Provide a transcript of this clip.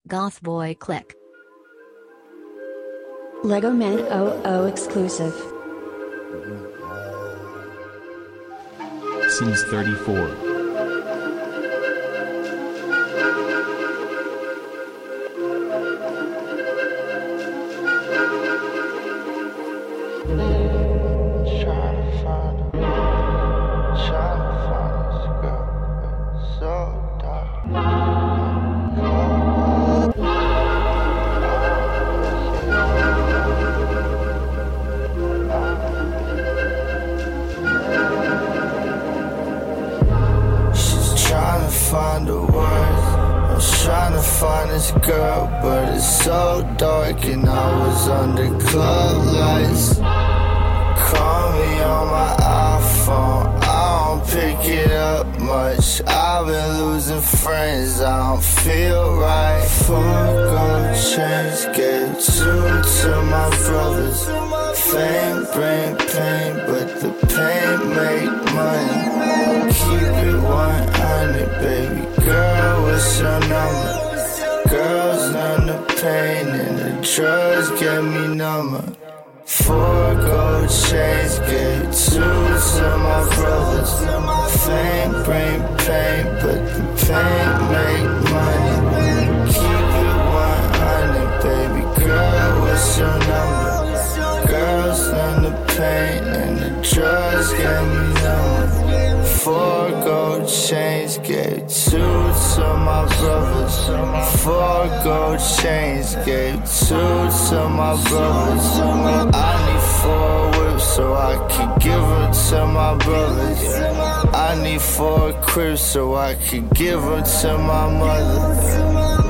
Goth Boy Click. Lego Man 00 exclusive. Sims 34. Find the words. I'm trying to find this girl, but it's so dark and I was under club lights. Call me on my iPhone, I don't pick it up much. I've been losing friends, I don't feel right. Fuck gold chains, gave two to my brothers. Fame bring pain, but the pain make money. Keep it 100, baby girl, what's your number? Girls learn the pain and the drugs get me number. 4 gold chains, gave 2 to my brothers. Fame bring pain, but the pain make money. Keep it 100, baby girl, what's your number? Girls learn the pain and the drugs get me number. 4 gold chains, gave 2 to my brothers. 4 gold chains, gave 2 to my brothers. I need 4 whips so I can give them to my brothers. I need 4 cribs so I can give them to my mother.